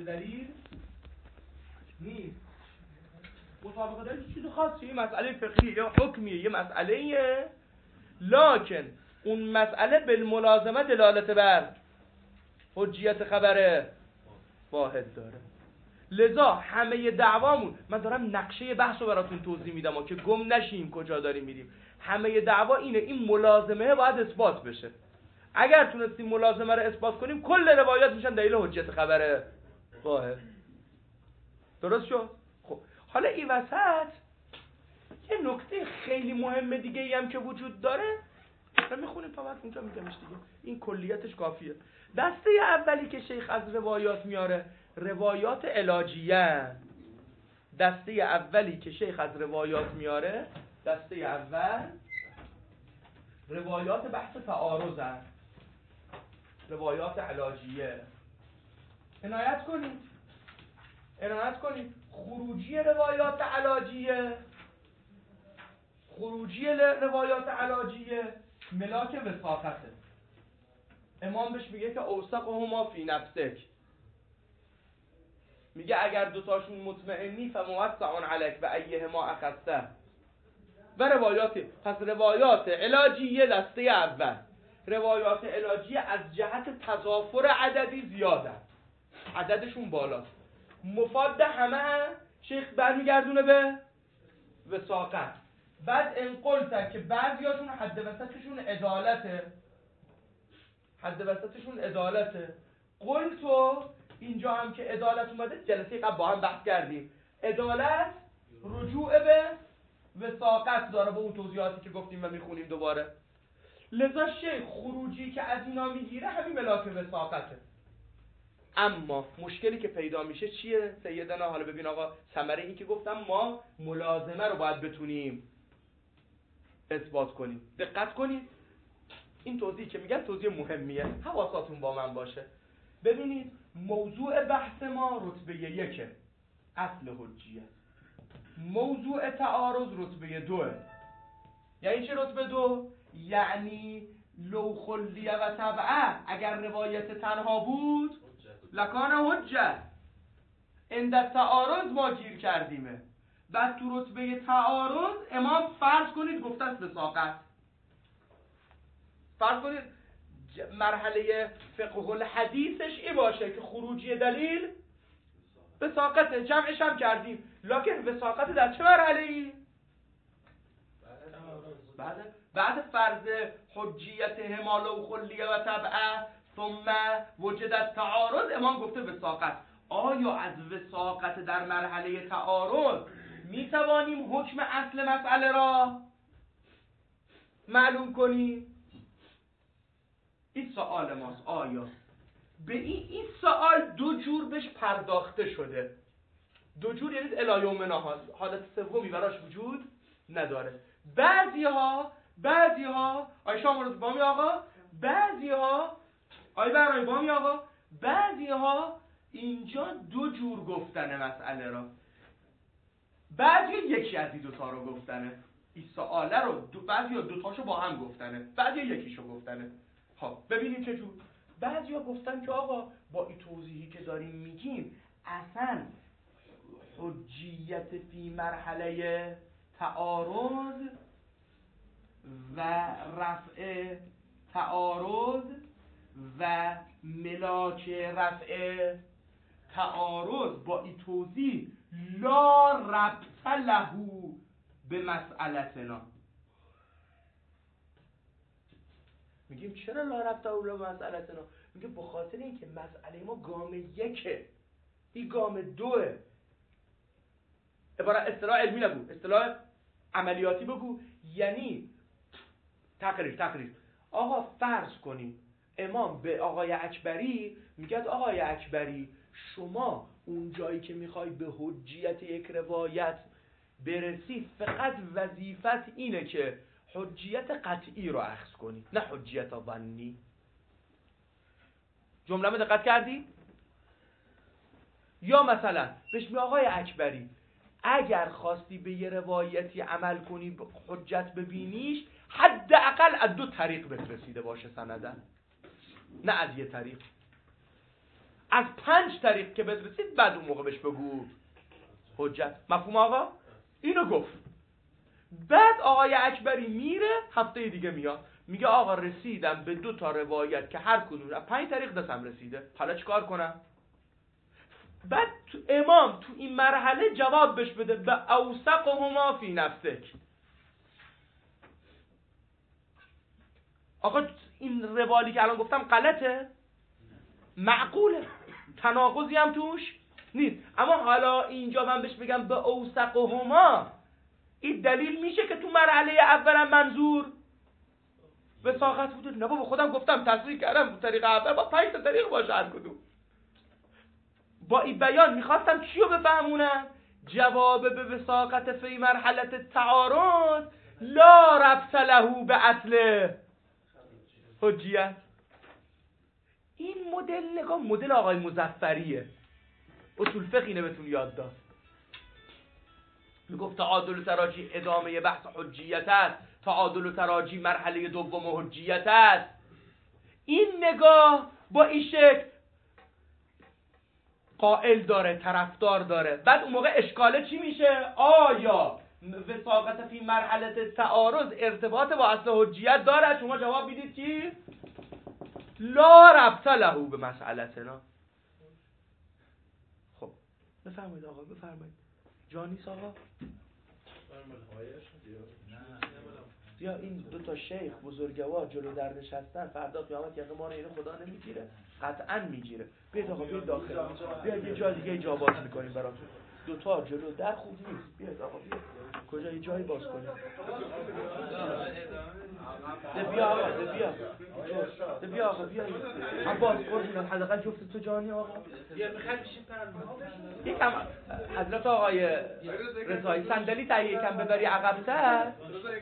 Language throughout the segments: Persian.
دلیل نیست. مطابقت دلیل چیز خاصی، یه مسئله فقهیه یا حکمیه، یه مسئله لکن اون مسئله بالملازمه دلالت بر حجیت خبر واحد داره. لذا همه دعوامون، من دارم نقشه بحث رو براتون توضیح میدم که گم نشیم کجا داریم میریم. همه دعوا اینه، این ملازمه باید اثبات بشه. اگر تونستیم ملازمه رو اثبات کنیم کل روایات میشن دلیل حجیت خبر واحد. درست شد؟ خب حالا این وسط یه نکته خیلی مهم دیگه ای هم که وجود داره، ما میخونیم تا وقت اونجا میگمش دیگه، این کلیتش کافیه. دسته اولی که شیخ از روایات میاره روایات علاجیه. دسته اولی که شیخ از روایات میاره، دسته اول روایات بحث تعارض هست، روایات علاجیه. عنایت کنید خروجی روایات علاجیه، روایات علاجیه ملاک وثاقته. امام بهش میگه که اوثقهما فی نفسک، میگه اگر دوتاشون مطمئنی فموسع علیک و ایهما اخذته. و روایات علاجیه دسته اول، روایات علاجیه از جهت تضافر عددی زیاده، عددشون بالاست. مفاد همه شیخ برمیگردونه به وثاقت. بعد انقلت که بعضیاشون حد وسطشون عدالته. قلتو اینجا هم که عدالت اومده، جلسه قبل با هم بحث کردیم، عدالت رجوع به وثاقت داره با اون توضیحاتی که گفتیم و میخونیم دوباره. لذا شیخ خروجی که از اینا میگیره همین ملاک وثاقته. اما مشکلی که پیدا میشه چیه سیدنا؟ حالا ببین آقا، ثمره این که گفتم ما ملازمه رو باید بتونیم اثبات کنیم. دقت کنید این توضیح که میگم توضیح مهمیه، حواساتون با من باشه. ببینید موضوع بحث ما رتبه 1 اصل حجیه، موضوع تعارض رتبه 2. یعنی چه رتبه 2؟ یعنی لو خلیه و تبعه، اگر روایت تنها بود لکان حجه. عند تعارض ما گیر کردیمه. بعد تو رتبه تعارض امام فرض کنید گفته است وثاقت. فرض کنید مرحله فقه الحدیثش این باشه که خروجی دلیل وثاقته، جمعش هم کردیم. لکن وثاقت در چه مرحله ای؟ بعد فرض حجیت همال و خلیه و تبعه ثم وجد تعارض امام گفته وثاقت. آیا از وثاقت در مرحله تعارض می توانیم حکم اصل مسئله را معلوم کنیم؟ این سوال ماست. آیا به این سوال دو جور بهش پرداخته شده؟ دو جور یعنی الی یومنا حالت سومی براش وجود نداره. بعضیها آی شامرد بامی آقا، بعضیها آی برای بامی آقا، بعضیها اینجا دو جور گفتنه مسئله را. بعضی یکی از این دوتا رو گفتنه، این سواله رو بعضی دوتاشو با هم گفتنه، بعضی یکیشو گفتنه. خب ببینیم چه جور. بعضیا گفتن که آقا با این توضیحی که داریم میگیم اصلا حجیت فی مرحله تعارض و رفع تعارض و ملاک رفع تعارض با این توضیح لا ربط له به مسئلتنا. میگیم چرا لا ربط له به مسئلتنا؟ میگه به خاطر اینکه مسئله ما گام 1، این گام 2. عبارت اصطلاح علمی نگو، اصطلاح عملیاتی بگو. یعنی تقریر. آقا فرض کنیم امام به آقای اکبری میگه آقای اکبری شما اون جایی که میخوای به حجیت یک روایت برسی فقط وظیفت اینه که حجیت قطعی رو اخذ کنی، نه حجیت ظنی. جمله دقت کردی؟ یا مثلا بهش میگه آقای اکبری اگر خواستی به یه روایتی عمل کنی حجت ببینیش حداقل از 2 طریق بهت رسیده باشه سندن، نه از یه طریق. از 5 طریق که بهت رسید بعد اون موقع بهش بگو حجت. مفهوم آقا؟ اینو گفت. بعد آقای اکبری میره هفته دیگه میاد میگه آقا رسیدم به 2 تا روایت که هر کدوم از 5 طریق دستم رسیده، حالا چیکار کنم؟ بعد امام تو این مرحله جواب بهش بده به اوثقهما فی نفسک. آقا این روالی که الان گفتم غلطه؟ معقوله، تناقضی هم توش نیست. اما حالا اینجا من بهش بگم به اوثقهما، این دلیل میشه که تو مرحله اولا منظور وثاقت بوده؟ نه بابا، خودم گفتم تصریح کردم طریق اول با 5 تا طریق باشه هر کدوم. با این بیان میخواستم چیو بفهمونم؟ جواب به وثاقت فی مرحله تعارض لا ربط له به اصل حجیت. این مدل نگاه مدل آقای مظفریه، اصول فقهینه بهتون یاد داد. میگفت تعادل و تراجی ادامه بحث حجیت است، تعادل و تراجی مرحله دوم حجیت است. این نگاه با این شکل قائل داره، طرفدار داره. بعد اون موقع اشکاله چی میشه؟ آیا وثاقت فی مرحله تعارض ارتباط با اصل حجیت داره؟ شما جواب میدید چی؟ لا ربط له به مسئلتنا. خب بفرمایید آقا، بفرمایید. جانیس آقا بیا این 2 تا شیخ بزرگوار جلو در نشستن، فردا قیامت یقه ما رو اینو خدا نمیگیره؟ قطعا میگیره. بیاید آقا، بیاید داخل، بیاید یه جا دیگه جا باز میکنیم براتون. 2 تا جلو در خوب نیست. بیاید آقا، بیاید کجا یه جایی باز کنیم. بیا آقا، بیا آقا، بیا هم باز کنیم. حداقل جفت تو جانی آقا. بیا بخیر بشید. یکم حضرت آقای رضایی صندلی تهیه یکم ببری عقب‌تر.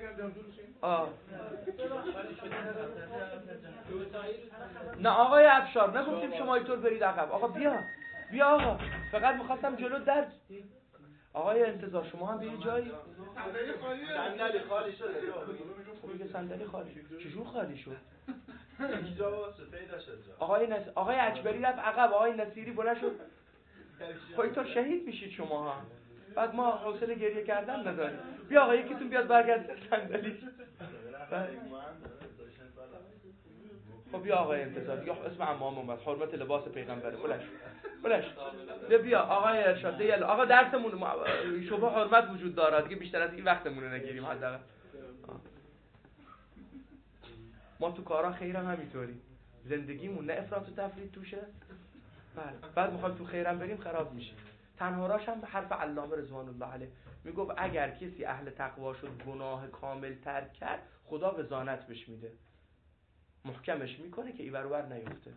نه آقای افشار نگفتیم شما اینطور برید عقب. آقا بیا آقا، فقط می‌خواستم جلو در. آقای انتظار شما هم به یه جایی صندلی خالی شده. میگه صندلی خالی شد. چجور خالی شد؟ اینجا پیدا شد. آقای اکبری رفت عقب، آقای نصیری بلند شد. خب اینطور شهید میشید شما ها. بعد ما حوصله گریه کردن نداریم. بیا آقا یکیتون بیاد برگرد صندلی. خب بیا آقای انتظار، یا اسم عمام اومد، حرمت لباس پیغمبره. بلش بیا آقای ارشاد. آقا درسمون شبه حرمت وجود داره دیگه، بیشتر از این وقتمون نگیریم حداقل. ما تو کارا خیرم همینطوری، زندگیمون نه افراط و تفرید توشه. بله، بعد میخوایم تو خیرم بریم خراب میشه. تنهاراش هم به حرف علامه رضوان الله علیه میگفت اگر کسی اهل تقوا شد گناه کامل ترک کرد، خدا وزانت بهش میده، محکمش میکنه که ایور اونور نیفته.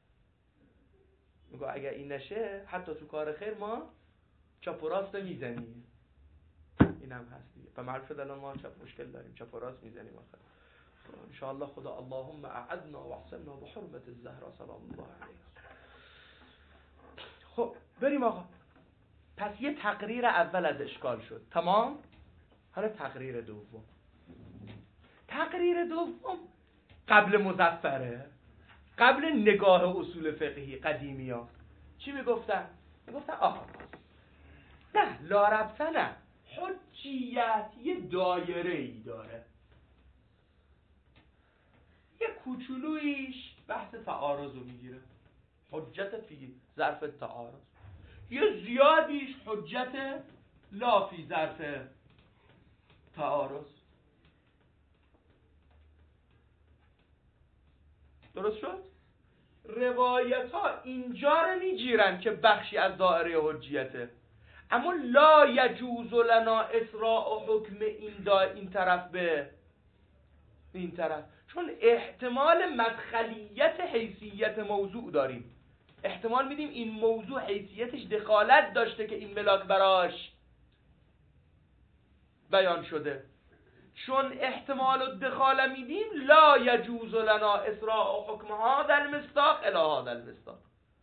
میگه اگر این نشه حتی تو کار خیر ما چپ و راست میزنیم. اینم هست دیگه. و معروف شد الان ما چپ مشکل داریم، چپ و راست میزنیم آخر. ان شاء الله خدا اللهم اعذنا واحسننا بحرمت الزهرا سلام الله علیها. خب بریم آقا. پس یه تقریر اول از اشکال شد، تمام. حالا تقریر دوم. تقریر دوم قبل مظفره، قبل نگاه اصول فقهی قدیمی ها چی میگفتن؟ میگفتن آقا نه لا ربطه، نه حجیت یه دایره ای داره، یه کوچولویش بحث تعارض رو میگیره، حجت فی ظرف تعارض، یه زیادیش حجت لا فی ظرف تعارض. درست شد؟ روایت ها اینجا رو میگیرن که بخشی از دائره حجیته، اما لا یجوز لنا اسراء حکم این طرف به این طرف، چون احتمال مدخلیت حیثیت موضوع داریم، احتمال میدیم این موضوع حیثیتش دخالت داشته که این ملاک براش بیان شده. چون احتمال الدخاله میدیم لا یجوز لنا اسراء حکم هذا المصداق الی هذا المصداق.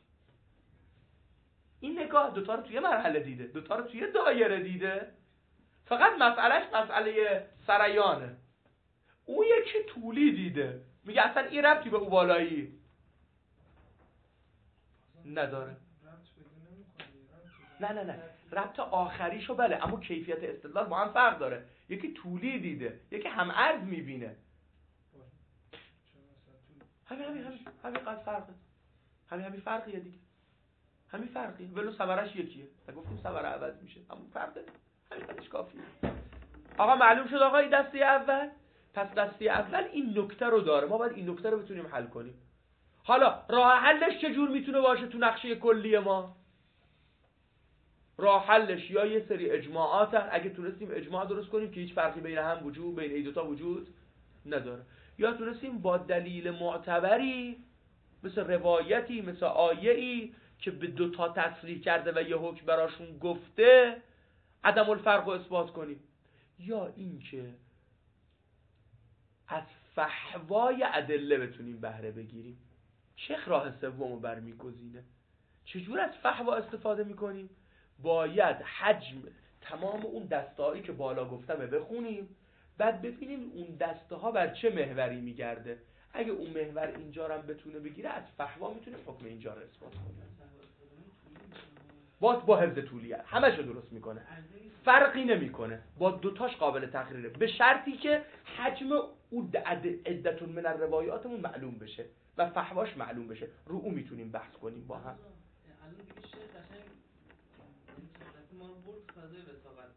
این نگاه دوتا رو توی مرحله دیده، دوتا رو توی دایره دیده، فقط مسئلهش مسئله سریانه. اون یکی طولی دیده، میگه اصلا این ربطی به او بالایی نداره. نه ربط آخریشو بله، اما کیفیت استدلال با هم فرق داره. یکی طولی دیده، یکی هم عرض میبینه. همین قد فرقه. همین فرقیه دیگه. همین فرقیه. ولو ثمرش یکیه. تا گفتیم ثمره عوض میشه. همون فرقه. همین قدش کافیه. آقا معلوم شد آقا این دسته اول؟ پس دسته اول این نکته رو داره. ما باید این نکته رو بتونیم حل کنیم. حالا راه حلش چجور میتونه باشه تو نقشه کلی ما؟ راه حلش یا یه سری اجماعات هست، اگه تونستیم اجماع درست کنیم که هیچ فرقی بین هم وجود بین این دوتا وجود نداره، یا تونستیم با دلیل معتبری مثل روایتی مثل آیه‌ای که به دوتا تصریح کرده و یه حکم براشون گفته عدم الفرق رو اثبات کنیم، یا اینکه از فحوای ادله بتونیم بهره بگیریم. شیخ راه سومو برمیگزینه. چجور از فحوا استفاده میکنیم؟ باید حجم تمام اون دسته‌هایی که بالا گفتم بخونیم، بعد ببینیم اون دسته ها بر چه محوری میگرده. اگه اون محور اینجا رو هم بتونه بگیره، از فحوا میتونیم حکم اینجا رو اثبات کنیم. با حفظ طولیه همه‌شو درست میکنه، فرقی نمیکنه، با دوتاش قابل تقریره، به شرطی که حجم اون عدتون من الروایاتمون معلوم بشه و فحواش معلوم بشه. رو اون میتونیم بحث کنیم با هم. الان دیگه شیخ قشنگ ما رو برد فضای وساقت،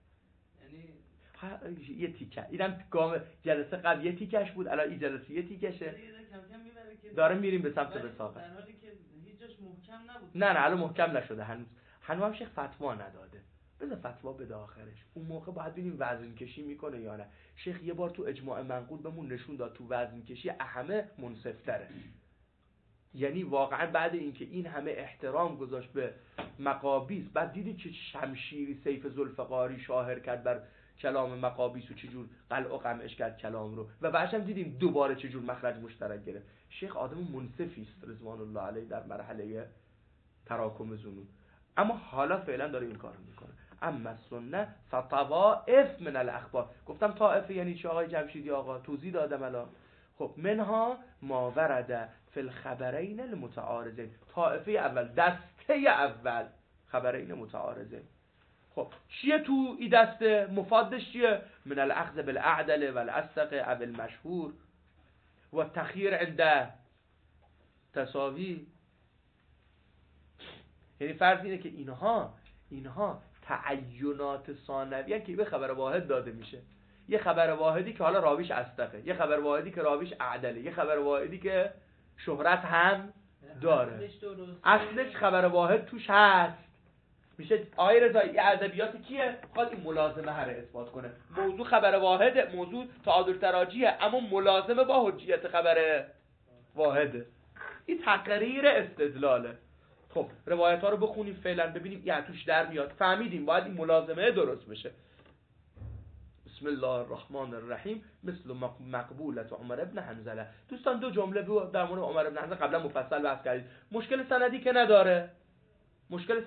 یعنی یه تیکه اینم گام جلسه قبل یه تیکش بود، الان این جلسه یه تیکشه، کم کم میبره که داره میریم به سمت وساقت، در حالی که هیچ جاش محکم نبود. نه الان محکم نشده هنوز هم شیخ فتوا نداده. بذار فتوا بده آخرش، اون موقع باید ببینیم وزن کشی میکنه یا نه. شیخ یه بار تو اجماع منقول بهمون نشون داد تو وزن کشی اهمه منصفتره، یعنی واقعا بعد اینکه این همه احترام گذاشت به مقابیس، بعد دیدی که شمشیری سیف ذوالفقاری شاهر کرد بر کلام مقابیس و چجور قلع و قمعش کرد کلام رو، و بعدش هم دیدیم دوباره چجور مخرج مشترک گرفت. شیخ آدم منصفی است رضوان الله علیه در مرحله تراکم ظنون، اما حالا فعلا داره این کارو میکنه. اما سنت فطوائف من الاخبار. گفتم طائفه یعنی چه آقای جمشیدی؟ آقا توضیح دادم الان. خب منها ما ورد فی الخبرین المتعارضین. طائفه اول، دسته اول خبرین متعارضین. خب چیه تو این دسته؟ مفادش چیه؟ من الاخذ بالاعدل والاصدق او المشهور و التخییر عند تساوی. یعنی فرض اینه که اینها تعینات ثانویه که به خبر واحد داده میشه. یه خبر واحدی که حالا راویش اصدقه، یه خبر واحدی که راویش اعدله، یه خبر واحدی که شهرت هم داره. اصلش خبر واحد توش هست. میشه آقای رضایی ادبیات کیه؟ خواهد این ملازمه هر اثبات کنه. موضوع خبر واحده، موضوع تعادل تراجیه، اما ملازمه با حجیت خبر واحده. این تقریر استدلاله. خب روایت ها رو بخونیم فعلا ببینیم یه توش در میاد. فهمیدیم باید این ملازمه درست بشه. بسم الله الرحمن الرحیم. مثل مقبولت عمر ابن حنظله. دوستان دو جمله در مورد عمر ابن حنظله قبلا مفصل بحث کردید. مشکل سندی که نداره. مشکل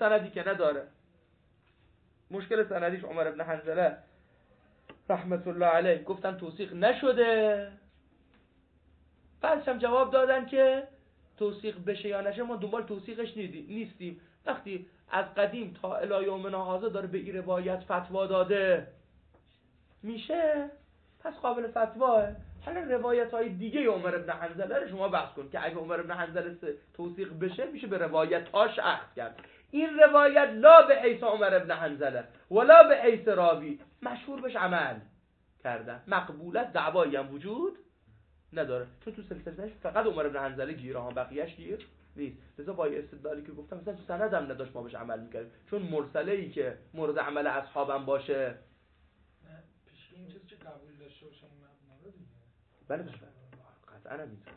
سندیش عمر ابن حنظله رحمت الله علیه گفتن توثیق نشده. بعدش هم جواب دادن که توثیق بشه یا نشه ما دنبال توثیقش نیستیم. وقتی از قدیم تا الی یومنا هذا داره به این روایت فتوا داده میشه، پس قابل فتواه. حالا روایت های دیگه عمر ابن حنظله رو شما بحث کن که اگه عمر ابن حنظله توثیق بشه میشه به روایت هاش اخذ کرد. این روایت لا به حیث عمر ابن حنظله ولا به حیث راوی مشهور بهش عمل کردن. مقبولت دعوایی هم وجود نداره، چون تو سلسله‌اش فقط عمر ابن حنظله گیره ها، بقیه‌اش گیر نیست. لذا با استدلالی که گفتم مثلا تو سند هم نداشت ما بهش عمل می‌کردیم، چون مرسله‌ای که مورد عمل اصحابم باشه پیش این چیزی که قبول داشته باشه مبنا رو دیگه. بله قطعا نمی‌تونه.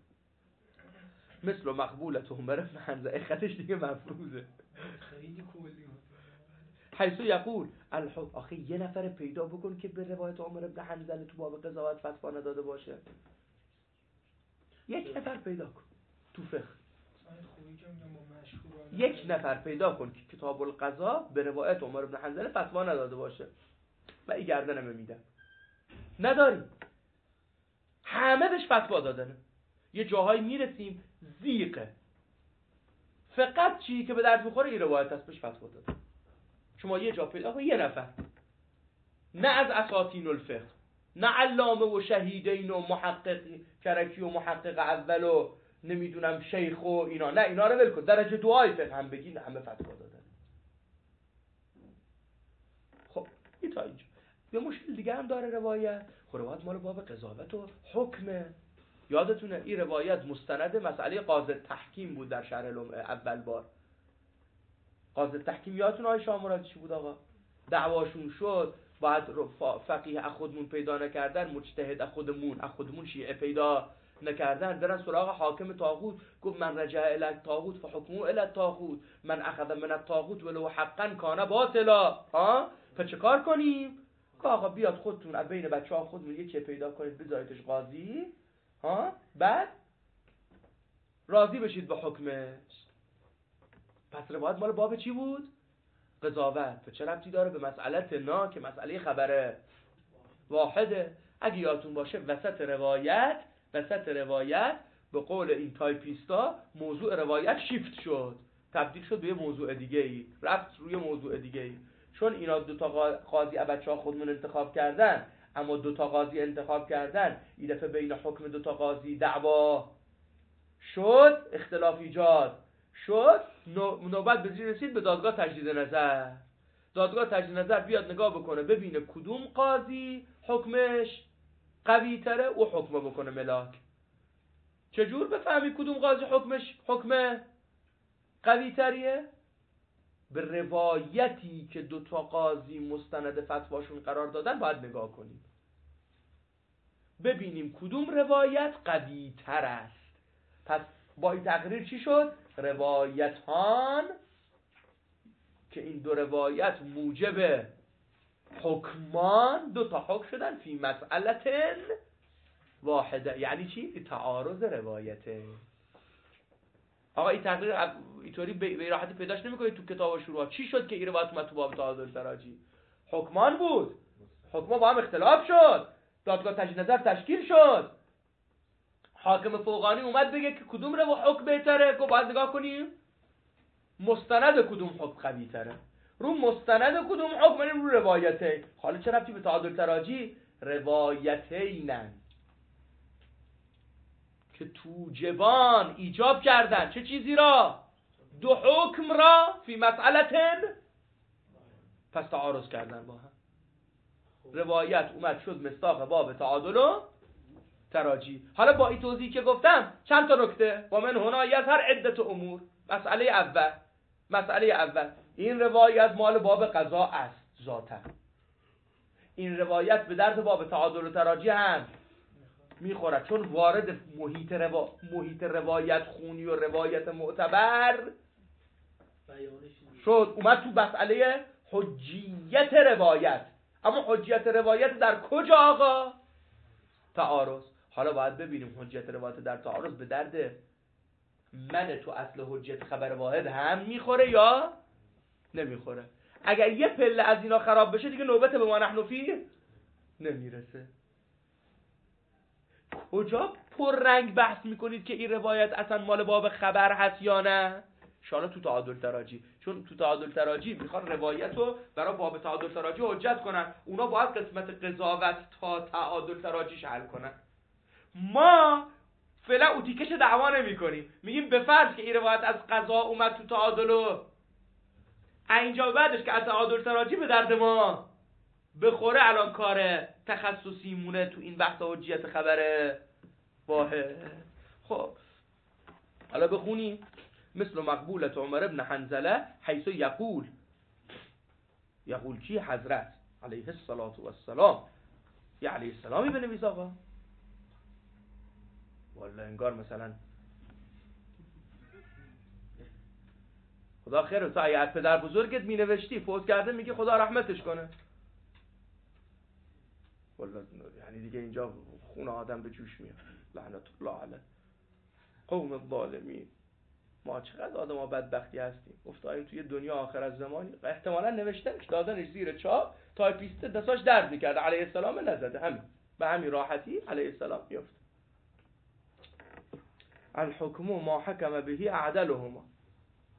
مثل مقبولت عمر ابن حنظله خطش دیگه مفروضه. خیلی کلی حیثو یقول آخه یه نفر پیدا بکن که به روایت عمر ابن حنظله تو باب قضاوت فتوا نداده باشه. یک نفر پیدا کن تو فقه. یک نفر پیدا کن که کتاب القضا به روایت عمر ابن حنظله فتوا نداده باشه. و این گردنم میدم. نداریم. همه بهش فتوا دادنه. یه جاهایی میرسیم زیقه. فقط چی که به درد میخوره این روایت است بهش فتوا داده. شما یه جا پیدا کن یه نفر، نه از اساطین الفقه، نه علامه و شهیدین و محقق کرکی و محقق اول و نمیدونم شیخ و اینا، نه اینا رو ول کن، درجه دعای فقه هم بگی همه فتوا دادن. خب این تا اینجا. یه مشکل دیگه هم داره روایت. خب روایت مال باب قضاوت و حکمه. یادتونه این روایت مستند مسئله قاضی تحکیم بود در شرح اول بار. قاضی تحکیم یادتونه آقای شاه مراد چی بود آقا؟ دعواشون شد، بعد فقیه خودمون پیدا نکردن، مجتهد خودمون شیعه پیدا نکردن، برن سراغ حاکم طاغوت، گفت من رجع الی الطاغوت فحکمه الی الطاغوت، من اخذ من الطاغوت ولو حقا کان باطلا. پس چه کار کنیم؟ که آقا بیاد خودتون از بین بچه‌ها خودمون یکی پیدا کنید بذاریدش قاضی، بعد راضی بشید به حکمش. پس روایت مال باب چی بود؟ قضاوت. چه ربطی داره به مسئله نا که مسئله خبره واحده؟ اگه یادتون باشه وسط روایت به قول این تایپیستا موضوع روایت شیفت شد، تبدیل شد به یه موضوع دیگه ای، رفت روی موضوع دیگه ای. چون اینا دوتا قاضی بچه‌ها خودمون انتخاب کردن، اما دوتا قاضی انتخاب کردن، این دفعه بین حکم دوتا قاضی دعوا شد، اختلاف ایجاد شد، نوبت به زیر رسید به دادگاه تجدید نظر. دادگاه تجدید نظر بیاد نگاه بکنه ببینه کدوم قاضی حکمش قوی تره و حکم بکنه ملاک. چجور بفهمی کدوم قاضی حکمش حکم قوی تریه؟ به روایتی که دوتا قاضی مستند فتواشون قرار دادن باید نگاه کنیم، ببینیم کدوم روایت قوی تر است. پس با این تقریر چی شد؟ روایتان که این دو روایت موجب حکمان، دو تا حکم شدن فی مسئله واحده. یعنی چی؟ تعارض روایته. آقا این تقریر اینطوری به راحتی پیداش نمی‌کنید تو کتاب شروع. چی شد که این روایت اومد تو باب تعادل تراجی؟ حکمان بود، حکما با هم اختلاف شد، دادگاه تجدید نظر تشکیل شد، حاکم فوقانی اومد بگه که کدوم رو حکم بهتره، گفت باید نگاه کنیم مستند کدوم حکم قوی تره، رو مستند کدوم حکم، رو روایته. حالا چه ربطی به تعادل تراجی؟ روایتینن که توجبان ایجاب کردن چه چیزی را؟ دو حکم را فی مسئلتن، پس تعارض کردن با هم. روایت اومد شد مصداق باب تعادل و تراجی. حالا با این توضیحی که گفتم چند تا نکته و من هنا یظهر عدت امور. مسئله اول این روایت مال باب قضا است ذاتا. این روایت به درد باب تعادل و تراجی هم میخوره، چون وارد محیط روایت خونی و روایت معتبر شد، اومد تو مسئله حجیت روایت. اما حجیت روایت در کجا آقا؟ تعارض. حالا باید ببینیم حجیت روایت در تعارض به درد من تو اصل حجیت خبر واحد هم میخوره یا نمیخوره. اگر یه پله از اینا خراب بشه دیگه نوبت به ما نحن فیه نمیرسه. کجا پررنگ بحث میکنید که این روایت اصلا مال باب خبر هست یا نه؟ شالا تو تعادل تراجی، چون تو تعادل تراجی میخوان روایت رو برای باب تعادل تراجی حجت کنن، اونا باید قسمت قضاوت تا تعادل تراجیش حل کنن. ما فعلا اوتیکش دعوا نمی کنیم، میگیم به فرض که این روایت از قضا اومد تو تعادل و اینجا بعدش که از تعادل تراجی به درد ما بخوره، الان کار تخصصی مونه تو این بحث حجیت خبر واحد. خب حالا بخونیم مثل مقبولت عمر ابن حنظله حیث یقول کی؟ حضرت علیه الصلاة و السلام. یه علیه السلامی بنویس آقا، والله انگار مثلا خدا خیر تو از پدر بزرگت می نوشتی فوت کرده میگه خدا رحمتش کنه. والله یعنی دیگه اینجا خون آدم به جوش میاد. لعنت الله علیه قوم الظالمین. ما چقدر آدم ها بدبختی هستیم، افتادیم توی دنیا آخر از زمانی. احتمالا نوشتنش دادنش زیر چاپ، تایپیست دستاش درد میکرد، علیه السلام نزده، همین به همین راحتی علیه السلام میفته. الحکم ما حکم بهی اعدلهما.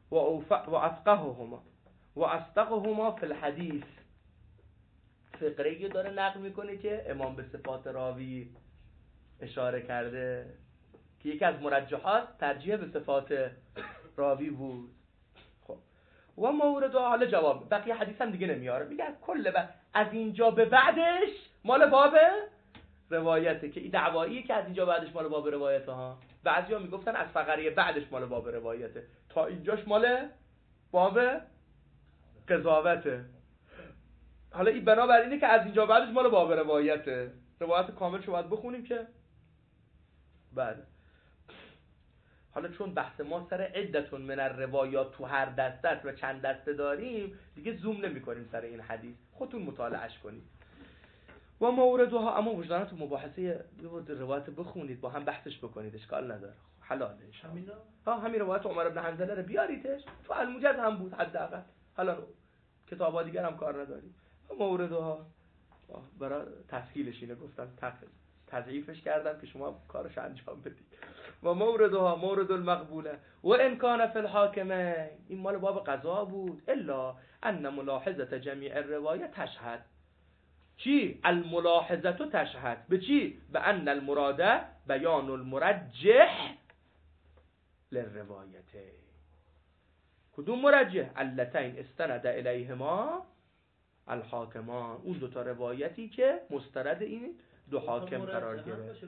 و افقههما و اصدقهما فی الحدیث. فقره‌ای داره نقل میکنه که امام به صفات راوی اشاره کرده که یکی از مرجحات ترجیح به صفات راوی بود. خب و مورد حال جواب بقیه حدیث هم دیگه نمیاره، میگه از اینجا به بعدش مال باب روایته، که این دعوایی که از اینجا بعدش مال باب روایته ها. بعضیا میگفتن از فقره بعدش مال باب روایته، تا اینجاش مال باب قضاوته. حالا این بنابر اینه که از اینجا بعدش مال باب روایته. روایت کامل شو باید بخونیم که بعد. حالا چون بحث ما سر عدتون من الروایات تو هر دسته است و چند دسته داریم، دیگه زوم نمی کنیم سر این حدیث، خودتون مطالعهش کنید. و موردها، اما وجدانه تو مباحثه روایت بخونید، با هم بحثش بکنید، اشکال نداره، حلاله همینا همین روایت عمر بن حنظله رو بیاریدش، تو الموجز هم بود حداقل، حالا کتابا دیگر هم کار نداریم. موردها برای تسهیلش اینه گفتم، تضعیفش کردم که شما کارش انجام بدید. و موردها مورد المقبوله و ان کان فی الحاکمه، این مال باب قضا بود، الا ان ملاحظه جمیع الروایه تشهد. چی؟ الملاحظه تشهد به چی؟ به ان المراده بیان المرجح للروایته. کدوم مرجح؟ اللتین استند الیهما الحاکمان، اون دوتا روایتی که مستند این دو حاکم قرار گرفت.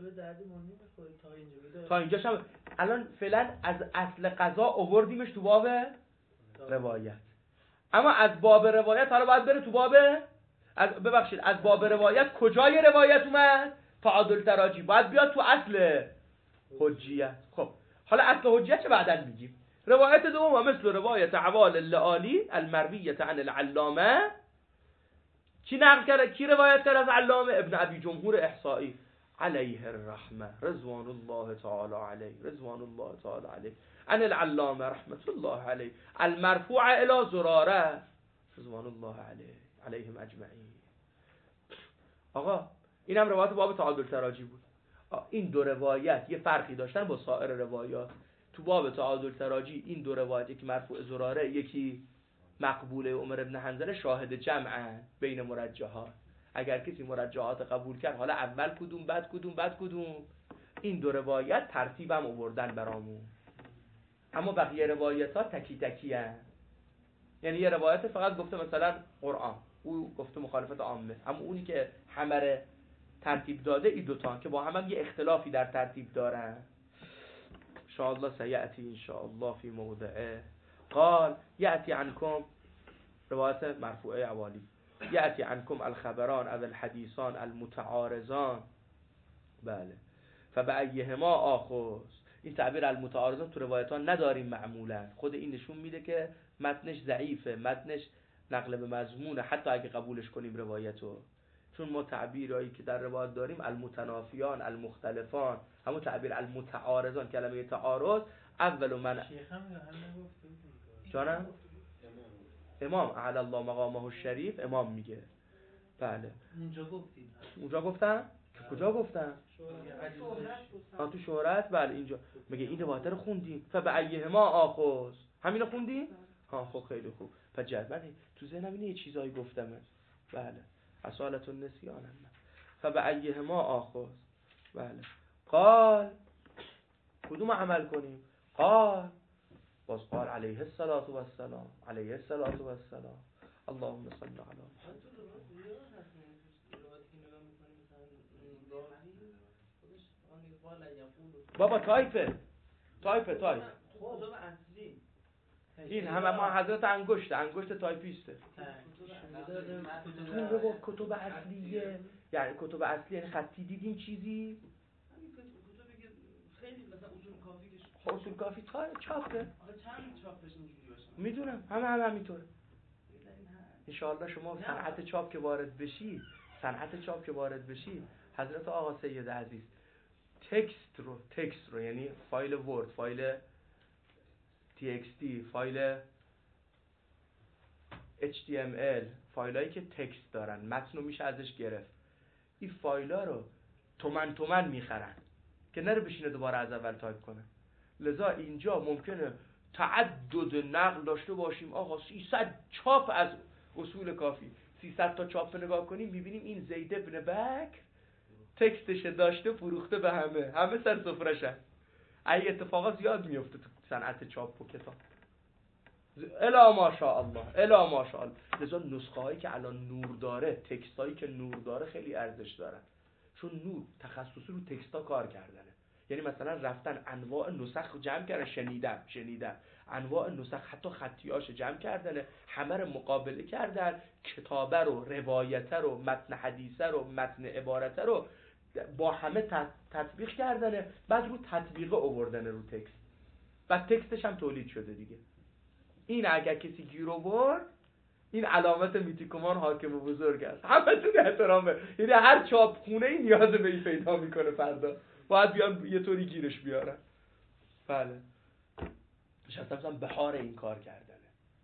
تا اینجاش هم الان فعلا از اصل قضا آوردیمش تو باب روایت، اما از باب روایت حالا باید بره تو باب از باب روایت کجای روایت اومد؟ تعادل تراجی، باید بیاد تو اصل حجیت. خب حالا اصل حجیت چه بعداً میگیم. روایت دوم مثل روایت عوال اللآلی المرویة عن العلامه، کی نقل کرده؟ کی روایت کرده از علامه؟ ابن ابی جمهور احصایی علیه الرحمه رضوان الله تعالی علیه، رضوان الله تعالی علیه، عن العلامه رحمت الله علیه المرفوع الی زراره رضوان الله علیه علیهم اجمعین. آقا اینم روایت باب تعادل تراجی بود. این دو روایت یه فرقی داشتن با سایر روایات. تو باب تعادل تراجی این دو روایت، یکی مرفوع زراره یکی مقبوله عمر ابن حنظله، شاهد جمعن بین مرجحات. اگر کسی مرجحات قبول کرد، حالا اول کدوم بعد کدوم بعد کدوم، این دو روایت ترتیبم آوردن برامون. اما بقیه روایت ها تکی تکی هن. یعنی یه روایت فقط گفته مثلا قرآن، او گفته مخالفت عامه، اما اونی که همه ترتیب داده این دوتا که با هم یه اختلافی در ترتیب دارن. انشاءالله سیأتی انشاءالله فی موضعه. قال یأتی عنکم، روایت مرفوعه عوالی، یأتی عنکم الخبران او الحدیثان المتعارضان. بله، فبأیهما آخذ. این تعبیر المتعارضان تو روایتان نداریم معمولا، خود این نشون میده که متنش ضعیفه، متنش نقل به مضمونه، حتی اگه قبولش کنیم روایتو. چون ما تعبیرایی که در روایت داریم المتنافیان، المختلفان، همون تعبیر المتعارضان، کلمه تعارض اول من جانم امام اعلی الله مقامه الشریف امام میگه. بله اونجا گفتم که کجا گفتم؟ تو شهرت. بله اینجا میگه این روایت رو خوندیم، فبأیهما آخذ، همین رو خوندیم. خب خیلی خوب. من تو ذهنم اینه یه چیزایی گفتم. بله اصالت النسیان. فبأیهما آخذ. بله قال کدوم عمل کنیم؟ قال باز قال علیه الصلاة و السلام، علیه الصلاة و السلام، اللهم صل علی محمد. بابا تایپ این همه ما حضرت انگشت تایپیسته. تو بابا کتب اصلیه، یعنی کتب اصلی یعنی خطی دیدین چیزی؟ خیلی مثلا اصول کافی اصول کافی چاپه. آخه چند چاپش اینجوری باشه؟ میدونم همینطوره. انشاءالله شما صنعت چاپ که وارد بشی، حضرت آقا سید عزیز تکست رو یعنی فایل ورد، فایل TXT، فایل HTML، فایلایی که تکست دارن، متن رو میشه ازش گرفت. این فایلا رو تومن میخرن که نره بشینه دوباره از اول تایپ کنه. لذا اینجا ممکنه تعدد نقل داشته باشیم. آقا 300 چاپ از اصول کافی، 300 تا چاپ نگاه کنیم میبینیم این زید ابن بکر تکستش داشته فروخته به همه سر سفره‌شن. این اتفاقا زیاد میفته تو صنعت چاپ و کتاب. الا ماشاءالله، الا ماشاءالله. لذا نسخه هایی که الان نور داره، تکست هایی که نور داره خیلی ارزش دارن، چون نور تخصصی رو تکست ها کار کردنه. یعنی مثلا رفتن انواع نسخ جمع کردن، شنیدم انواع نسخ حتی خطیاش جمع کردن، همه رو مقابله کردن، کتابه رو، روایته رو، متن حدیثه رو، متن عبارته رو با همه تطبیق کردن، بعد رو تطبیقه آوردن رو تکست، بعد تکستش هم تولید شده دیگه. این اگر کسی گیر آورد، این علامت میتیکومان حاکم بزرگ است، همه تون احترامه. یعنی هر چاپخونه این نیاز به این پیدا میکنه، فردا باید بیان یه طوری گیرش بیارن. بله نشستم مثلا بهار این کار کردنه،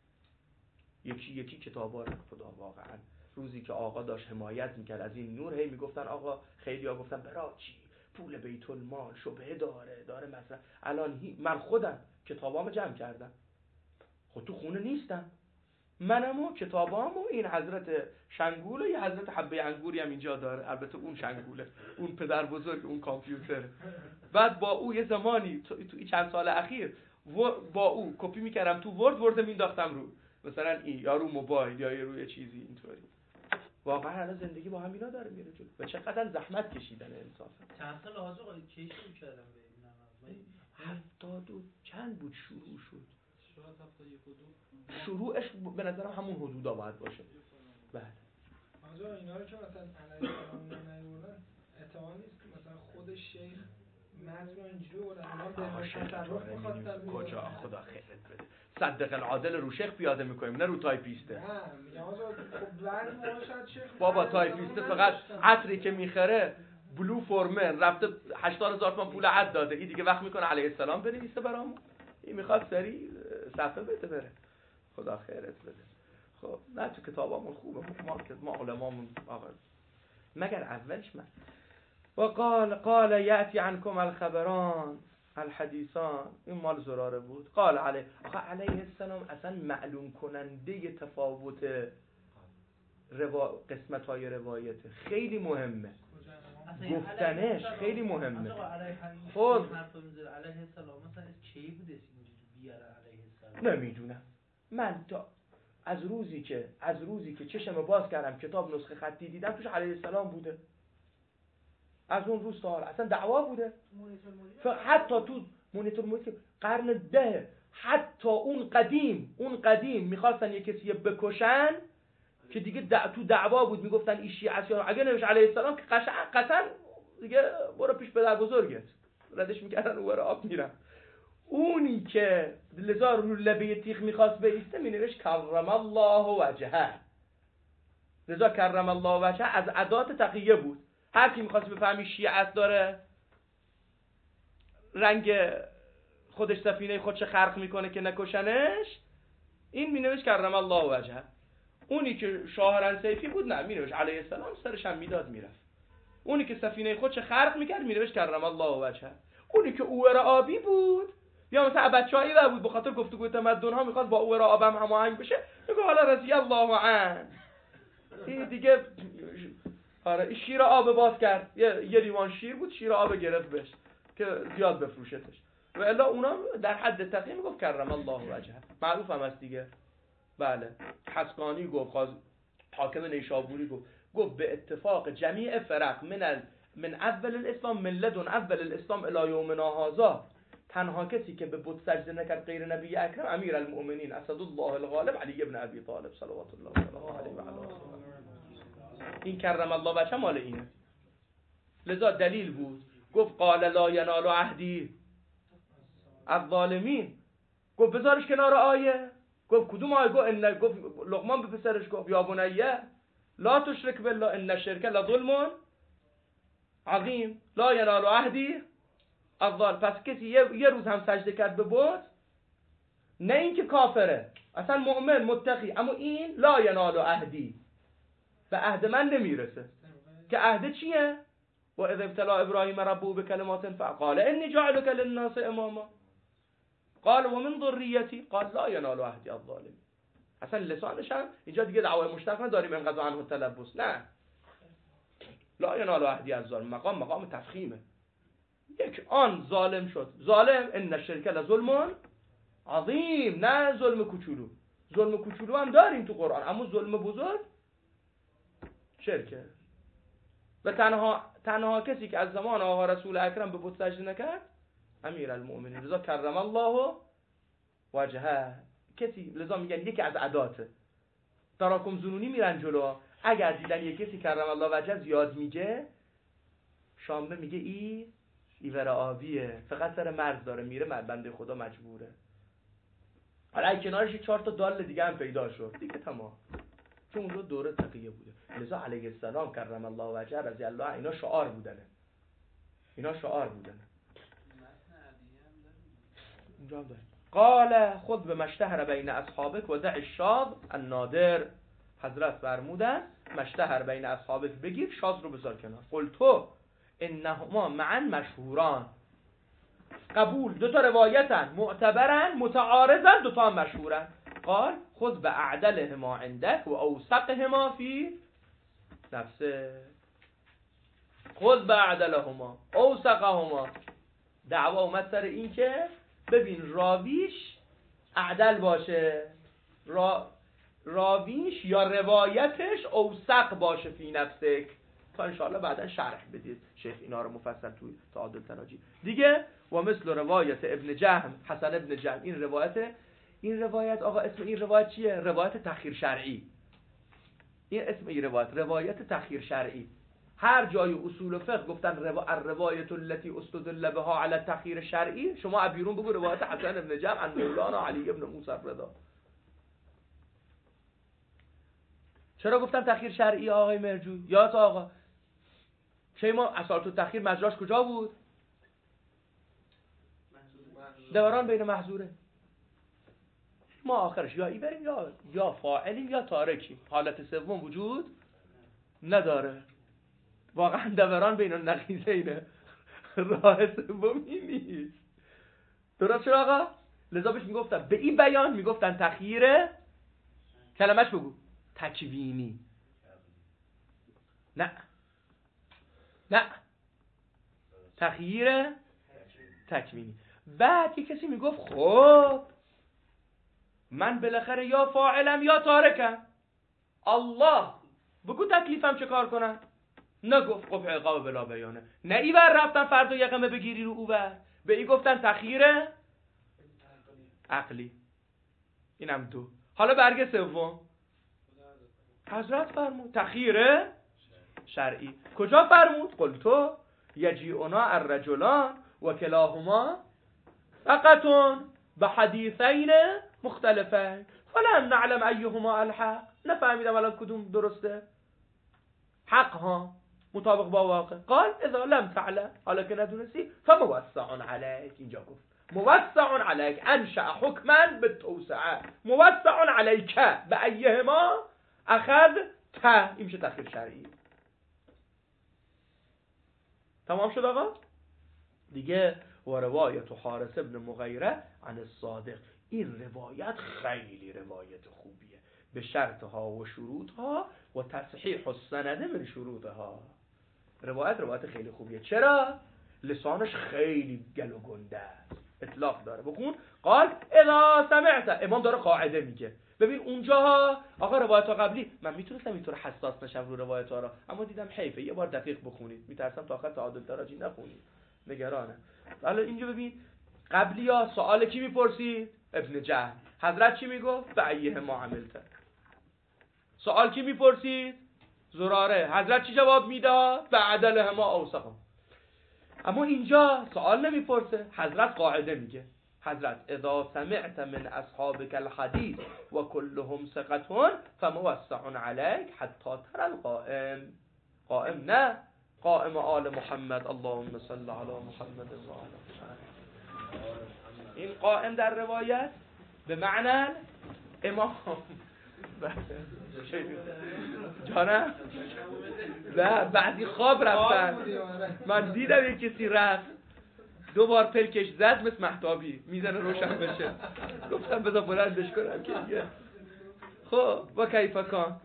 یکی کتابا رو خدا واقعا. روزی که آقا داشت حمایت میکرد از این نور، هی میگفتن آقا، خیلی ها گفتن برای چی پول بیت المال شبهه داره مثلا. الان من خودم کتابامو جمع کردم، خود تو خونه نیستم، منم و کتابامو، این حضرت شنگوله، یه حضرت حبه انگوری هم اینجا داره، البته اون شنگوله، اون پدر بزرگ اون کامپیوتر. بعد با او یه زمانی تو چند سال اخیر با او کپی میکردم تو ورد مینداختم رو مثلا این، یا رو موبایل یا روی چیزی اینطوری. واقعا الان زندگی با همینا داره میره جلو و چقدر زحمت کشیدن انصافا. چند سال آقا کی شروع کردم ببینم؟ 70 و چند بود شروع شد. شاید 71 و 2. شروعش به نظرم همون حدودا باید باشه. بله. آقا اینا رو که مثلا علیه السلام نیوردن، احتمال نیست که مثلا خود شیخ متن اینجوری بردن. کجا خدا خیرت بده. صدق العادل رو شیخ پیاده میکنیم، نه رو تایپیسته. نه میگم آقا خب بعد ما شاید شیخ بابا تایپیسته فقط عطری که میخره بلو فورمن رفته 80,000 تومان پول عد داده، این دیگه وقت میکنه علیه السلام بنویسه برامون. این میخواد سری صفحه بده بره. خدا خیرت بده. خب نه تو کتابامون خوبه، ما علمامون آقا مگر اولش من و قال یأتی عنکم الخبران الحدیثان، این مال زراره بود. قال علیه السلام اصلا معلوم کننده تفاوت قسمت های روایته، خیلی مهمه، گفتنش خیلی مهمه. خب علیه السلام مثلا کی بوده اینجوری بیاره علیه السلام؟ نمیدونم. من تا از روزی که چشم باز کردم کتاب نسخه خطی دیدم توش علیه السلام بوده. از اون روز تا حالا اصلا دعوا بوده. حتی تو مونیتور که قرن 10 حتی اون قدیم میخواستن یه کسی بکشن که دیگه تو دعوا بود، میگفتن این شیعه است، اگه نمیشه علیه السلام که قطعا دیگه برو پیش پدر بزرگت، ردش میکردن اون آب میرن. اونی که لذا رو لبه تیغ میخواست بایسته مینوشت کرم الله وجهه. لذا کرم الله وجهه از ادات تقیه بود. هر کی میخواست بفهمی شیعه است داره رنگ خودش سفینه خودش خرق میکنه که نکشنش، این مینوشت کرم الله وجهه. اونی که شاهرن سیفی بود نه، مینوشت علیه السلام، سرش هم میداد میرفت. اونی که سفینه خودش خرق میکرد مینوشت کرم الله وجهه. اونی که اوور آبی بود یا مثلا بچه‌ای در بود به خاطر گفتگو تمدن ها میخواد با اوور آبم هماهنگ بشه، میگه حالا رضی الله عنه. این دیگه آره شیر آب باز کرد، یه لیوان شیر بود، شیر آب گرفت بهش که زیاد بفروشتش. و الا اونا در حد تقیه میگفت کرم الله وجهه، معروف هم است دیگه. بله حسقانی گفت، حاکم نیشابوری گفت به اتفاق جمیع فرق من اول الاسلام، من لدن اول الاسلام الی یومنا هذا، تنها کسی که به بت سجده نکرد غیر نبی اکرم امیر المؤمنین اسدالله الغالب علی ابن ابی طالب صلوات الله علیه و آله. این کرم الله وجهه مال اینه. لذا دلیل بود. گفت قال لا ینال عهدی الظالمین. گفت بذارش کنار آیه. گفت کدوم آیه؟ گفت لقمان به پسرش گفت یا بنیه لا تشرک بالله ان الشرک لظلم عظیم لا ینال عهدی الظالم. پس کسی یه روز هم سجده کرد به بت، نه اینکه کافره، اصلا مؤمن متقی، اما این لا ینال عهدی، به عهد من نمیرسه. که عهد چیه؟ و اذ ابتلا ابراهیم ربه بکلمات فقال انی جاعلک للناس اماما. قال و من ذریتی قال لا ینال عهدی الظالم. اصلا لسانش هم اینجا دیگه دعوای مشترک نداریم انقضا عنه تلبس، نه، لا ینال عهدی الظالم، مقام تفخیمه. یک آن ظالم شد، ظالم ان الشرک لظلم عظیم، نه ظلم کوچولو. ظلم کوچولو هم داریم تو قرآن، اما ظلم بزرگ شرکه. و تنها کسی که از زمان آقا رسول اکرم به بت سجده نکرد امیرالمؤمنین رضا کرم الله وجهه. کسی لذا میگن یکی از عاداته تراکم زنونی میرن جلو، اگر دیدن یکی کسی کرم الله وجهه زیاد میگه، شامبه میگه ایور آبیه، فقط سر مرز داره میره، بنده خدا مجبوره. حالا کنارش 4 تا دال دیگه هم پیدا شد دیگه تمام، چون اون رو دوره تقیه بوده. لذا علیه السلام کرم الله وجهه رضی الله اینا شعار بودنه، اینجا هم داره. قال خذ بما اشتهر بین اصحابک و دع الشاذ النادر. حضرت فرمودن مشتهر بین اصحابک بگیر، شاذ رو بذار کنار. قلتو انهما معا مشهوران، قبول، 2 تا روایتن، معتبرن، متعارضن، 2 تا هم مشهورن. قال خذ باعدلهما عندك و اوثقهما فی نفسه. خذ باعدلهما اوثقهما. دعوا اومد سر این که ببین راویش اعدل باشه، راویش یا روایتش اوثق باشه فی نفسک، تا انشاءالله بعدا شرح بدید شیخ اینا رو مفصل توی تعادل تراجی دیگه. و مثل روایت ابن جهم، حسن ابن جهم، این روایت آقا اسم این روایت چیه؟ روایت تخییر شرعی. این اسم این روایت تخییر شرعی. هر جای اصول فقه گفتن روایت التي استدل بها علی التخییر شرعی، شما عبیرون بگو روایت حسن ابن جهم عن مولانا علی ابن موسی الرضا. چرا گفتن تخییر شرعی آقای مرجوی؟ یا تا آقا شیما اصالت التخییر مجراش کجا بود؟ دوران بین محظوره. ما آخرش یا ای بریم یا فاعلیم یا تارکیم، حالت سوم وجود نداره. واقعا دوران بین النقیضین راه سومی نیست. درست شد آقا؟ لذا بهش میگفتن به این بیان میگفتن تخییر، کلمش بگو، تکوینی. نه تخییر تکوینی. بعد یک کسی میگفت خب من بالاخره یا فاعلم یا تارکم، الله بگو تکلیفم چه کار کنم؟ نگفت خب عقاب بلا بیانه. نه ایور رفتن فردا یقمه بگیری رو اوور، به ای گفتن تخییر عقلی. اینم 2. حالا برگ سوم حضرت فرمود تخییر شرعی. کجا فرمود؟ قلتو یجیعنا الرجلان و کلاهما فقطون به حدیثین مختلفین فلم نعلم ایهما الحق. نفهمیدم الان کدوم درسته، حق ها مطابق با واقع. قال اذا لم تعلم، حالا که ندونستی، فموسع علیک. اینجا گفت موسع علیک، انشأ حکما بالتوسعه، موسع علیک به ایهما اخذ ته. این میشه تخییر شرعی. تمام شد آقا دیگه. و روایت حارث ابن مغیره عن الصادق، این روایت خیلی روایت خوبیه، به شرطها و شروطها و تصحیح السند من شروطها. روایت خیلی خوبیه. چرا؟ لسانش خیلی گل و گنده است، اطلاق داره. بخون قال اذا سمعت، امام داره قاعده میگه. ببین اونجاها آقا روایت ها قبلی من میتونستم اینطور حساس نشم رو روایت ها را، اما دیدم حیفه یه بار دقیق بخونید، میترسم تا آخر تعادل تراجی نخونید، نگرانه. حالا اینجا ببین قبلی ها سوال کی میپرسید؟ ابن جهم. حضرت چی میگفت؟ به ایه ما عملت. سوال کی میپرسید؟ زراره. حضرت چی جواب میداد؟ به عدله ما اوثقهم. اما اینجا سوال نمیپرسه، حضرت قاعده میگه. حضرت اذا سمعت من اصحابك الحديث وكلهم ثقة فموسع عليك حتى ترى القائم. قائم نه، قائم آل محمد، اللهم صل على محمد و آل محمد. این قائم در روایت به معنی امام. جانم؟ نه بعدی خواب رفتن، من دیدم یک کسی رفت 2 بار پلکش زد مثل مهتابی میزنه روشن بشه. گفتم بذار بلندش کنم که دیگه. خب با کیف کان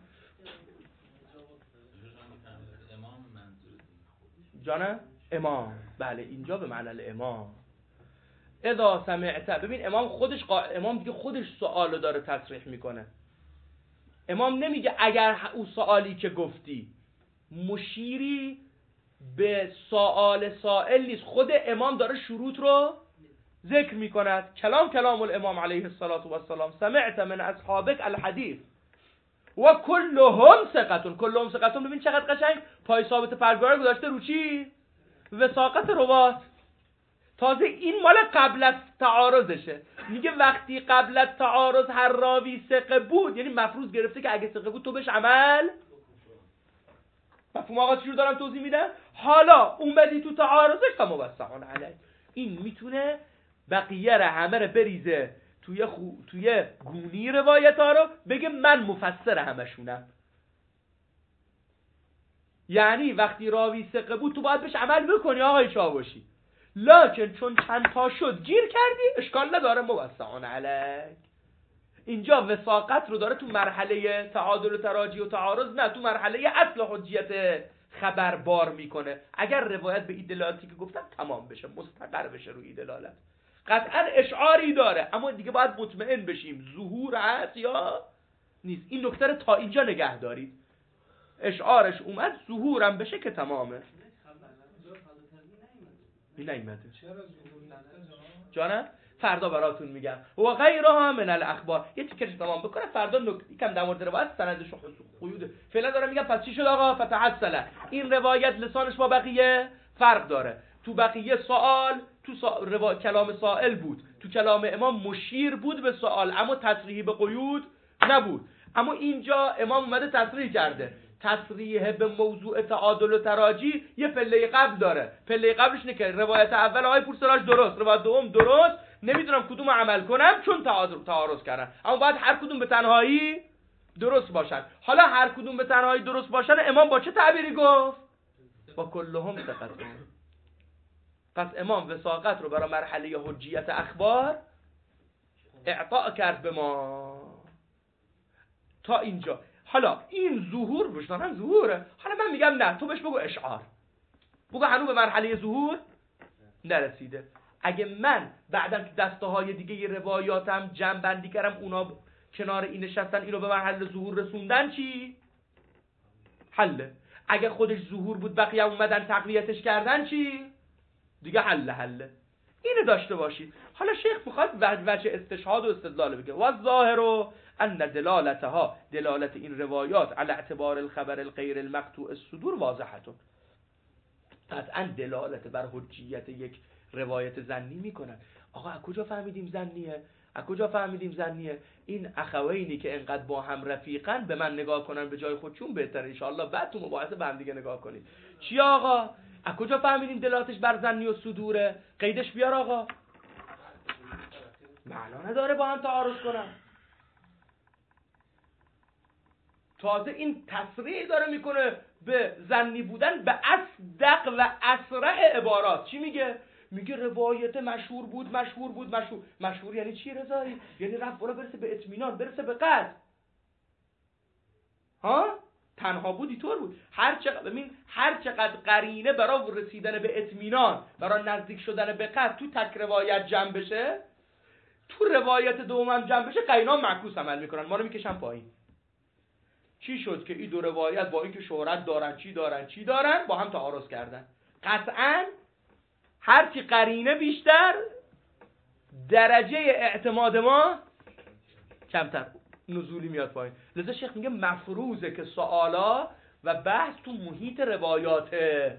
جانم امام. بله اینجا به معنی امام. اذا سمعت، ببین امام خودش امام دیگه خودش سوالو داره تصریح میکنه. امام نمیگه اگر اون سوالی که گفتی مشیری به سوال سائل نیست، خود امام داره شروط رو ذکر میکند. کلام الامام علیه السلام سمعت من اصحابک الحدیث و کلهم ثقتون. ببین چقدر قشنگ پای ثابت پرگار گذاشته رو چی؟ وثاقت روات. تازه این مال قبل از تعارضشه. میگه وقتی قبل از تعارض هر راوی ثقه بود، یعنی مفروض گرفته که اگه ثقه بود تو بهش عمل. مفهوم آقا چجور دارم توضیح میدم؟ حالا اومدی تو تعارضش فموسعون علیه. این میتونه بقیه رو همه رو بریزه توی گونی روایت ها رو بگه من مفسر همشونم. یعنی وقتی راوی ثقه بود تو باید بهش عمل بکنی آقای چاوشی، لکن چون چند تا شد گیر کردی اشکال نداره موسعون علیک. اینجا وثاقت رو داره تو مرحله تعادل و تراجی و تعارض، نه تو مرحله اصل حجیت خبر بار میکنه. اگر روایت به این دلالاتی که گفتم تمام بشه، مستقر بشه روی این دلالت، قطعا اشعاری داره اما دیگه باید مطمئن بشیم ظهور هست یا نیست. این نکته رو تا اینجا نگه دارید. اشعارش اومد ظهورم بشه که تمامه. این نیمده جانم فردا براتون میگم. و غیرها من الاخبار. یه تیکش تمام بکنه فردا یکم در مورد روایت سندش و قیود. فعلا دارم میگم پس چی شد آقا؟ فتحصل. این روایت لسانش با بقیه فرق داره. تو بقیه سوال تو کلام سائل بود، تو کلام امام مشیر بود به سوال اما تصریحی به قیود نبود. اما اینجا امام اومده تصریح کرده. تصریح به موضوع تعادل و تراجی یه پله قبل داره. پله قبلش اینه که روایت اول آقای پورسراج درست، روایت دوم درست، نمیدونم کدوم عمل کنم چون تعارض کردن، اما باید هر کدوم به تنهایی درست باشن. حالا هر کدوم به تنهایی درست باشن امام با چه تعبیری گفت؟ با کلهم ثقتون. پس امام وثاقت رو برای مرحله حجیت اخبار اعطا کرد به ما تا اینجا. حالا این ظهور بشنان ظهوره. حالا من میگم نه تو بهش بگو اشعار، بگو هنوز به مرحله ظهور نرسیده. اگه من بعدم که دسته های دیگه ی روایاتم جمع بندی کردم اونا کنار این نشستن اینو به مرحله ظهور رسوندن چی؟ حله. اگه خودش ظهور بود بقیه اومدن تقویتش کردن چی؟ دیگه حله. اینو داشته باشید. حالا شیخ میخواد وجه استشهاد و استدلال بگه. و ظاهر ان دلالتها، دلالت این روایات علی اعتبار الخبر الغیر المقطوع الصدور واضحتون. قطعا دلالت بر حجیت یک روایت ظنی میکنن. آقا از کجا فهمیدیم ظنیه؟ این اخوینی که انقدر با هم رفیقن به من نگاه کنن به جای خودشون بهتره. ان شاءالله بعد تو مباحثه به هم دیگه نگاه کنید. چی آقا؟ از کجا فهمیدیم دلالتش بر ظنی و صدوره؟ قیدش بیار آقا. معنا نداره با هم تعارض کنن. تازه این تصریح داره میکنه به ظنی بودن به اصدق و اسرع عبارات. چی میگه؟ میگه روایت مشهور بود. مشهور یعنی چی رضایی؟ یعنی رفت بالا برسه به اطمینان، برسه به قطع. ها؟ تنها بود اینطور بود. هر چقدر قرینه برای رسیدن به اطمینان، برای نزدیک شدن به قطع تو تک روایت جمع بشه، تو روایت دوم جمع بشه، قرینا معکوس عمل میکنن، ما رو میکشن پایین. چی شد که این دو روایت با اینکه شهرت دارن چی دارن با هم تعارض کردن؟ قطعاً هرچی قرینه بیشتر درجه اعتماد ما کمتر، نزولی میاد پایین. لذا شیخ میگه مفروضه که سوالا و بحث تو محیط روایات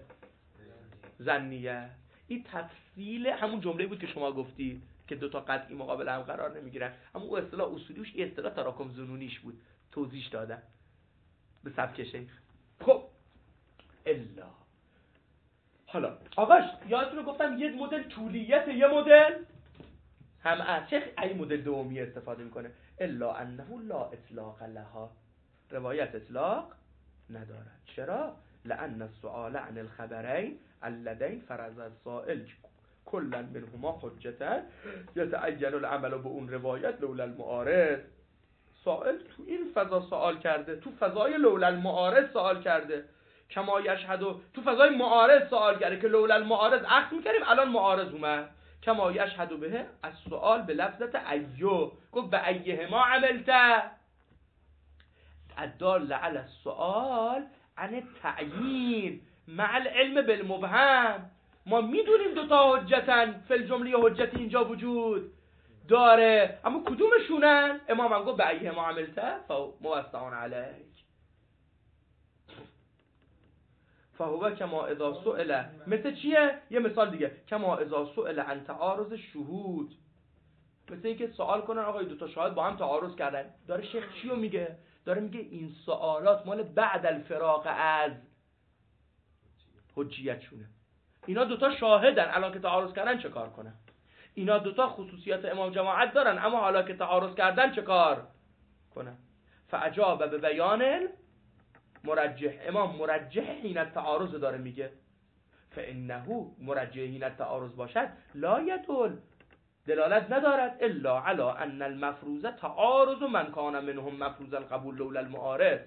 ظنیه. این تفصیل همون جمله بود که شما گفتی که دوتا قطعی مقابل هم قرار نمیگیرن، اما اون اصطلاح اصولیش این اصطلاح تراکم ظنونیش بود، توضیح دادن به سبک شیخ. خب الا حالا آقاش یادتونه گفتم یه مدل طولیت، یه مدل هم از شیخ این مدل دومی استفاده میکنه. الا انه لا اطلاق لها، روایت اطلاق ندارد. چرا؟ لان السؤال عن الخبرین اللذین فرض السائل کلا منهما حجتا یتعین العمل به اون روایت لولا المعارض. سائل تو این فضا سوال کرده، تو فضای لولا المعارض سوال کرده. کما یشهد تو فضای معارض سوال کرده که لولا المعارض عقد می‌کردیم، الان معارض اومد. کما یشهد به از سوال به لفظت ایو، گفت به ایهما عملت الدال علی السؤال عن التعیین مع العلم بالمبهم. ما میدونیم دوتا حجتن، فی الجمله حجتی اینجا وجود داره، اما کدومشونن؟ امام هم گفت به ایهما عملت فموستعان علیک. فهو کما اذا سئل، مثل چیه؟ یه مثال دیگه، کما اذا سئل عن تعارض شهود، مثل اینکه سوال کنن آقای دوتا شاهد با هم تعارض کردن. داره شیخ چیو میگه؟ داره میگه این سوالات مال بعد الفراق از حجیتشونه. اینا دوتا شاهدن، الان که تعارض کردن چه کار کنن؟ اینا دوتا خصوصیات امام جماعت دارن، اما حالا که تعارض کردن چه کار کنن؟ فعجاب به بیان مرجح، امام مرجح حین تعارض داره میگه. فانه مرجح حین تعارض باشد لا یدل، دلالت ندارد الا علی ان المفروض تعارض من کان منهم مفروض القبول لولا المعارض.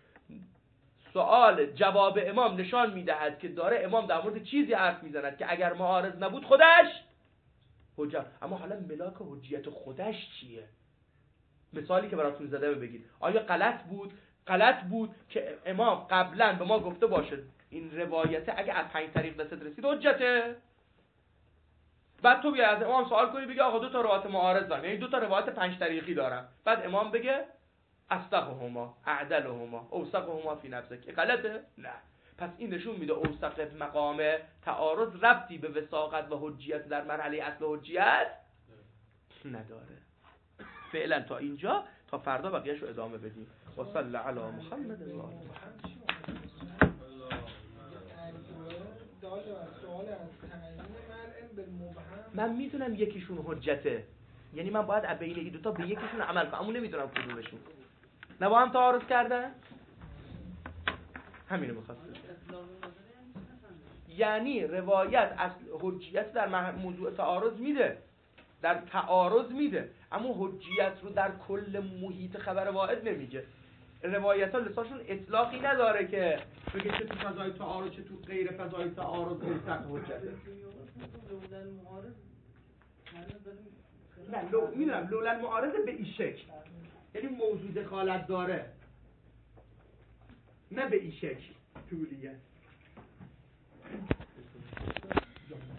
سوال جواب امام نشان میدهد که داره امام در مورد چیزی حرف میزند که اگر معارض نبود خودش حجت. اما حالا ملاک حجیت خودش چیه؟ مثالی که براتون زده بگید، آیا غلط بود که امام قبلا به ما گفته باشه این روایته اگه از 5 طریق دست رسید حجته؟ بعد تو بیا از امام سوال کنی بگی آقا 2 تا روایت معارض دارم، یعنی 2 تا روایت 5 طریقی دارم، بعد امام بگه اصدقهما اعدلهما اوثقهما فی نفسک، غلطه؟ نه. پس این نشون میده اوثق مقام تعارض ربطی به وثاقت و حجیت در مرحله اصل حجیت نداره. فعلا تا اینجا، تا فردا بقیه‌شو ادامه بدیم. و صلی علی محمد و آله. من میدونم یکیشون حجته، یعنی من باید بین این دوتا به یکیشون عمل کنم، اما نمیدونم کدومشون. نه با هم تعارض کردن؟ همینو می‌خواستم. یعنی روایت اصل حجیت در موضوع تعارض میده، در تعارض میده، اما حجیت رو در کل محیط خبر واحد نمیگه. روایت ها لسانشون اطلاقی نداره که بگه چه تو فضای تعارض چه تو غیر فضای تعارض مستق حجته. نه میدونم لولا المعارض به این شکل، یعنی موضوع دخالت داره، نه به این شکل طولیه.